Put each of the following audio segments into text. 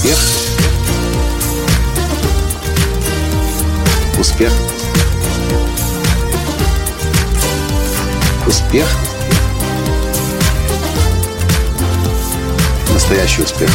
Успех. Успех. Успех. Настоящий успех.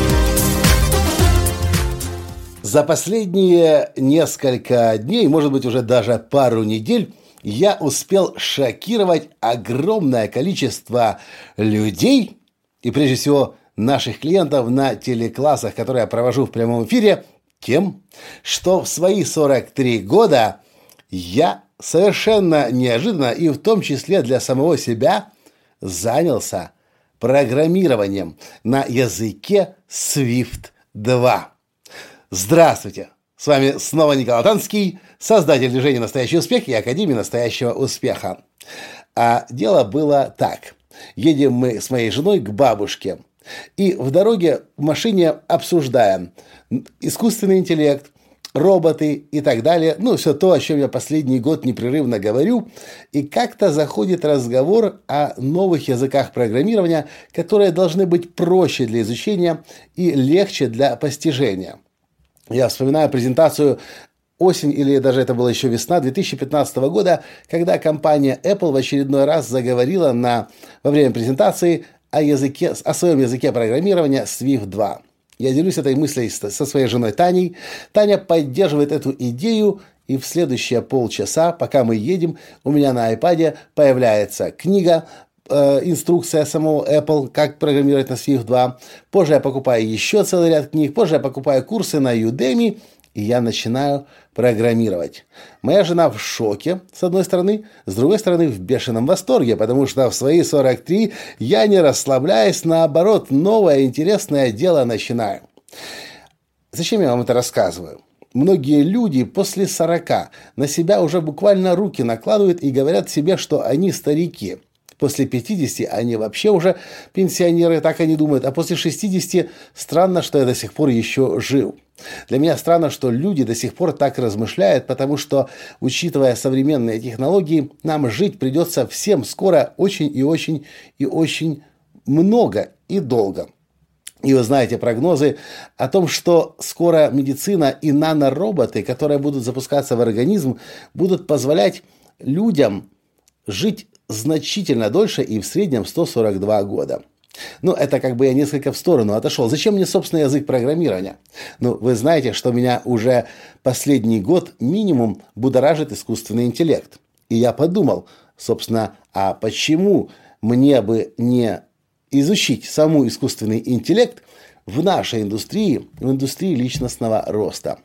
За последние несколько дней, может быть, уже даже пару недель, я успел шокировать огромное количество людей, и прежде всего наших клиентов на телеклассах, которые я провожу в прямом эфире, тем, что в свои 43 года я совершенно неожиданно и в том числе для самого себя занялся программированием на языке Swift 2. Здравствуйте! С вами снова Николай Танский, создатель движения «Настоящий успех» и Академии настоящего успеха. А дело было так. Едем мы с моей женой к бабушке. И в дороге в машине обсуждаем искусственный интеллект, роботы и так далее. Ну, все то, о чем я последний год непрерывно говорю. И как-то заходит разговор о новых языках программирования, которые должны быть проще для изучения и легче для постижения. Я вспоминаю презентацию осень, или даже это была еще весна 2015 года, когда компания Apple в очередной раз заговорила во время презентации о своем языке программирования Swift 2. Я делюсь этой мыслью со своей женой Таней. Таня поддерживает эту идею, и в следующие полчаса, пока мы едем, у меня на iPad появляется книга, инструкция самого Apple, как программировать на Swift 2. Позже я покупаю еще целый ряд книг, позже я покупаю курсы на Udemy, и я начинаю программировать. Моя жена в шоке, с одной стороны, с другой стороны, в бешеном восторге, потому что в свои 43 я не расслабляюсь, наоборот, новое интересное дело начинаю. Зачем я вам это рассказываю? Многие люди после 40 на себя уже буквально руки накладывают и говорят себе, что они старики. После 50 они вообще уже пенсионеры, так они думают, а после 60 странно, что я до сих пор еще жив. Для меня странно, что люди до сих пор так размышляют, потому что, учитывая современные технологии, нам жить придется всем скоро очень и очень и очень много и долго. И вы знаете прогнозы о том, что скоро медицина и нанороботы, которые будут запускаться в организм, будут позволять людям жить значительно дольше и в среднем 142 года. Ну, это как бы я несколько в сторону отошел. Зачем мне, собственно, язык программирования? Ну, вы знаете, что меня уже последний год минимум будоражит искусственный интеллект. И я подумал, собственно, а почему мне бы не изучить саму искусственный интеллект в нашей индустрии, в индустрии личностного роста?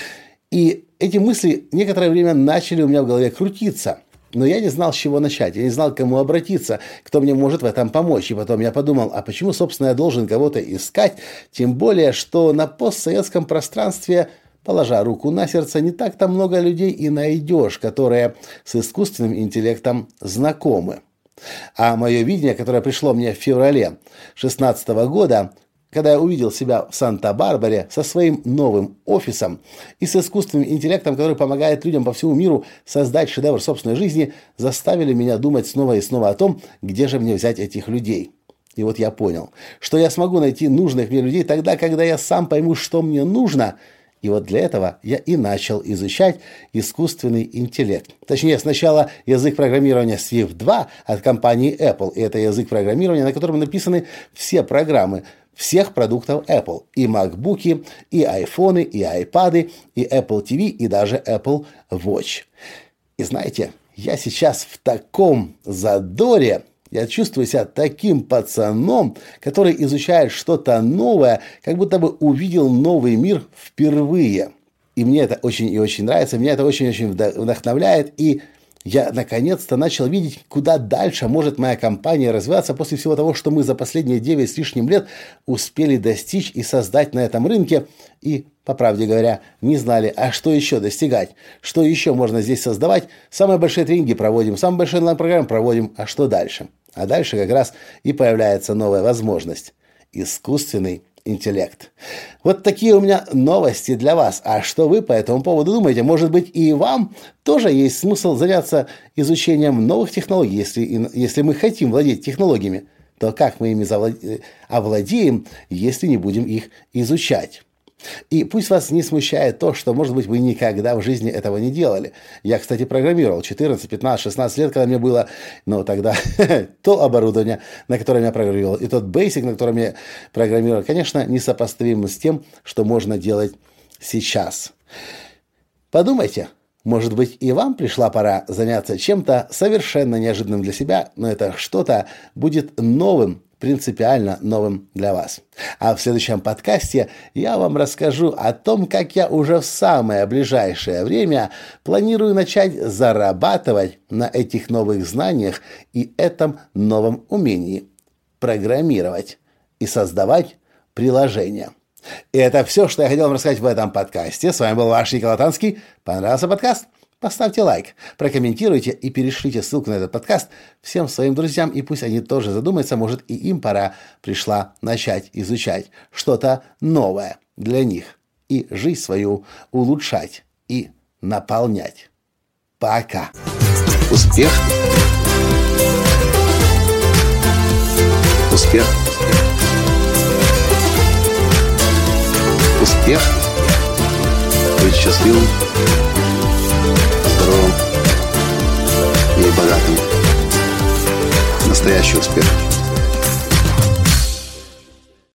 И эти мысли некоторое время начали у меня в голове крутиться. Но я не знал, с чего начать, я не знал, к кому обратиться, кто мне может в этом помочь. И потом я подумал, а почему, собственно, я должен кого-то искать, тем более, что на постсоветском пространстве, положа руку на сердце, не так-то много людей и найдешь, которые с искусственным интеллектом знакомы. А мое видение, которое пришло мне в феврале 2016 года, когда я увидел себя в Санта-Барбаре со своим новым офисом и с искусственным интеллектом, который помогает людям по всему миру создать шедевр собственной жизни, заставили меня думать снова и снова о том, где же мне взять этих людей. И вот я понял, что я смогу найти нужных мне людей тогда, когда я сам пойму, что мне нужно. И вот для этого я и начал изучать искусственный интеллект. Точнее, сначала язык программирования Swift 2 от компании Apple. И это язык программирования, на котором написаны все программы всех продуктов Apple. И MacBook'и, и iPhone'ы, и iPad'ы, и Apple TV, и даже Apple Watch. И знаете, я сейчас в таком задоре, я чувствую себя таким пацаном, который изучает что-то новое, как будто бы увидел новый мир впервые. И мне это очень и очень нравится, меня это очень-очень вдохновляет, и я наконец-то начал видеть, куда дальше может моя компания развиваться после всего того, что мы за последние 9 с лишним лет успели достичь и создать на этом рынке. И, по правде говоря, не знали, а что еще достигать, что еще можно здесь создавать. Самые большие тренинги проводим, самые большие онлайн-программы проводим, а что дальше? А дальше как раз и появляется новая возможность – искусственный интеллект. Вот такие у меня новости для вас. А что вы по этому поводу думаете? Может быть, и вам тоже есть смысл заняться изучением новых технологий, если мы хотим владеть технологиями, то как мы ими овладеем, если не будем их изучать? И пусть вас не смущает то, что, может быть, вы никогда в жизни этого не делали. Я, кстати, программировал 14, 15, 16 лет, когда мне было, но тогда то оборудование, на котором я программировал, и тот Basic, на котором я программировал, конечно, несопоставимо с тем, что можно делать сейчас. Подумайте. Может быть, и вам пришла пора заняться чем-то совершенно неожиданным для себя, но это что-то будет новым, принципиально новым для вас. А в следующем подкасте я вам расскажу о том, как я уже в самое ближайшее время планирую начать зарабатывать на этих новых знаниях и этом новом умении программировать и создавать приложения. И это все, что я хотел вам рассказать в этом подкасте. С вами был ваш Николай Танский. Понравился подкаст? Поставьте лайк, прокомментируйте и перешлите ссылку на этот подкаст всем своим друзьям, и пусть они тоже задумаются, может, и им пришла начать изучать что-то новое для них и жизнь свою улучшать и наполнять. Пока. Успех. Успех. Успех. Быть счастливым, здоровым и богатым. Настоящий успех.